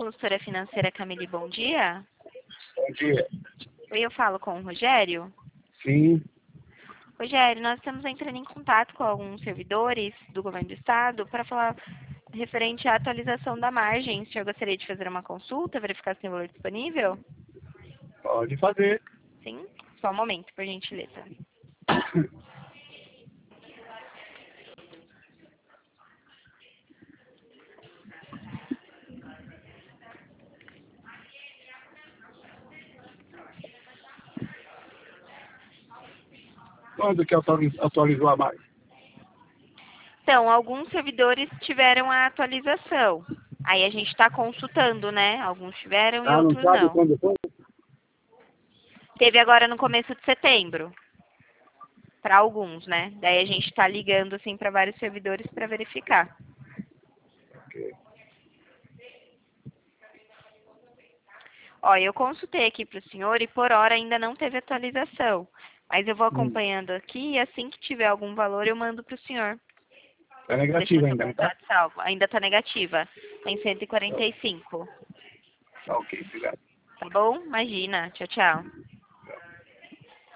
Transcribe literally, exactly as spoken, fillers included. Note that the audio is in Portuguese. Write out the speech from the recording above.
consultora financeira Camille, bom dia. Bom dia. Oi, eu falo com o Rogério. Sim. Rogério, nós estamos entrando em contato com alguns servidores do governo do estado para falar referente à atualização da margem. O senhor gostaria de fazer uma consulta, verificar se tem valor disponível? Pode fazer. Sim? Só um momento, por gentileza. Quando que atualiz- atualizou a mais? Então, alguns servidores tiveram a atualização. Aí a gente está consultando, né? Alguns tiveram e Ah, não outros sabe não. quando foi? Teve agora no começo de setembro, para alguns, né? Daí a gente está ligando assim para vários servidores para verificar. Ok. Ó, eu consultei aqui para o senhor e por hora ainda não teve atualização. Mas eu vou Hum. acompanhando aqui e assim que tiver algum valor eu mando para o senhor. É Vou deixar negativo seu ainda, não tá? contato salvo. Ainda está negativa. Está em cento e quarenta e cinco. Tá ok, obrigado. Tá bom? Imagina. Tchau, tchau.